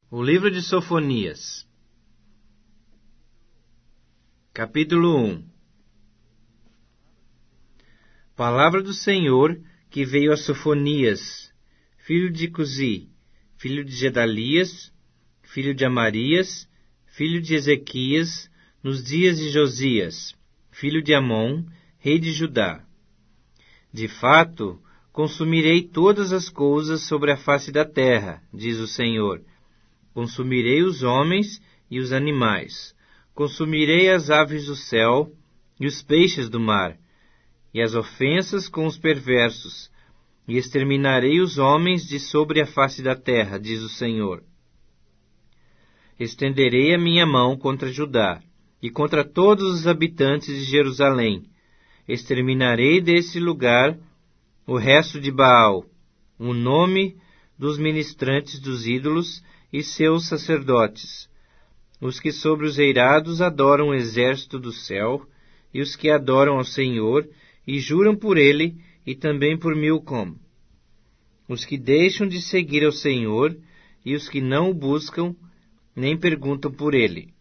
O livro de Sofonias, capítulo 1. Palavra do Senhor que veio a Sofonias, filho de Cusi, filho de Gedalias, filho de Amarias, filho de Ezequias, nos dias de Josias, filho de Amon, rei de Judá. De fato, consumirei todas as coisas sobre a face da terra, diz o Senhor. Consumirei os homens e os animais. Consumirei as aves do céu e os peixes do mar, e as ofensas com os perversos, e exterminarei os homens de sobre a face da terra, diz o Senhor. Estenderei a minha mão contra Judá, e contra todos os habitantes de Jerusalém. Exterminarei desse lugar o resto de Baal, o nome dos ministrantes dos ídolos e seus sacerdotes, os que sobre os eirados adoram o exército do céu, e os que adoram ao Senhor, e juram por ele, e também por Milcom, os que deixam de seguir ao Senhor, e os que não o buscam, nem perguntam por ele.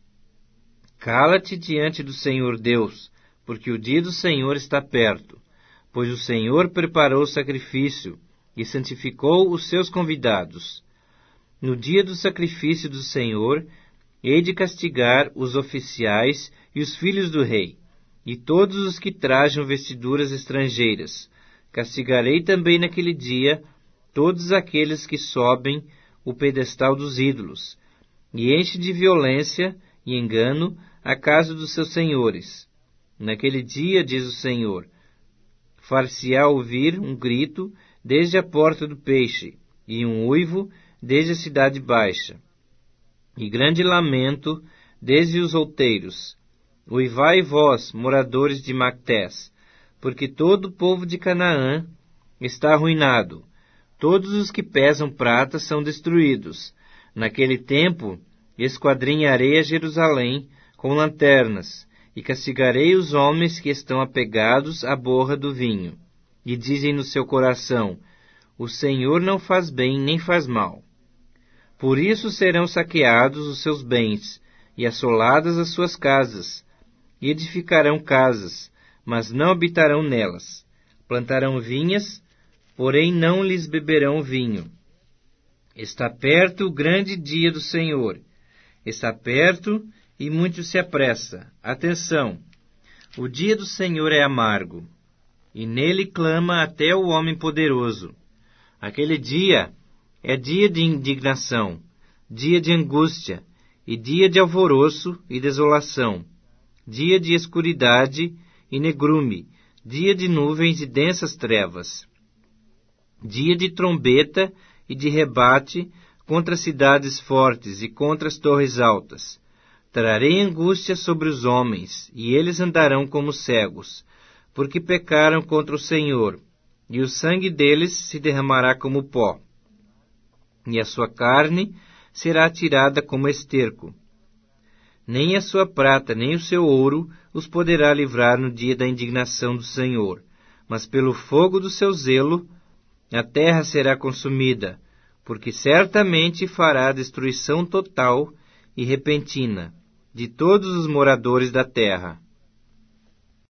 Cala-te diante do Senhor Deus, porque o dia do Senhor está perto, pois o Senhor preparou o sacrifício, e santificou os seus convidados. No dia do sacrifício do Senhor, hei de castigar os oficiais e os filhos do rei, e todos os que trajam vestiduras estrangeiras. Castigarei também naquele dia todos aqueles que sobem o pedestal dos ídolos, e enchem de violência e engano a casa dos seus senhores. Naquele dia, diz o Senhor, far-se-á ouvir um grito desde a porta do peixe, e um uivo desde a cidade baixa, e grande lamento desde os outeiros. Uivai vós, moradores de Mactés, porque todo o povo de Canaã está arruinado. Todos os que pesam prata são destruídos. Naquele tempo, esquadrinharei a Jerusalém com lanternas, e castigarei os homens que estão apegados à borra do vinho, e dizem no seu coração, o Senhor não faz bem nem faz mal. Por isso serão saqueados os seus bens, e assoladas as suas casas, e edificarão casas, mas não habitarão nelas. Plantarão vinhas, porém não lhes beberão vinho. Está perto o grande dia do Senhor. Está perto e muito se apressa. Atenção! O dia do Senhor é amargo, e nele clama até o homem poderoso. Aquele dia é dia de indignação, dia de angústia, e dia de alvoroço e desolação, dia de escuridade e negrume, dia de nuvens e densas trevas, dia de trombeta e de rebate contra as cidades fortes e contra as torres altas. Trarei angústia sobre os homens, e eles andarão como cegos, porque pecaram contra o Senhor, e o sangue deles se derramará como pó, e a sua carne será atirada como esterco. Nem a sua prata, nem o seu ouro os poderá livrar no dia da indignação do Senhor, mas pelo fogo do seu zelo a terra será consumida, porque certamente fará destruição total e repentina de todos os moradores da terra.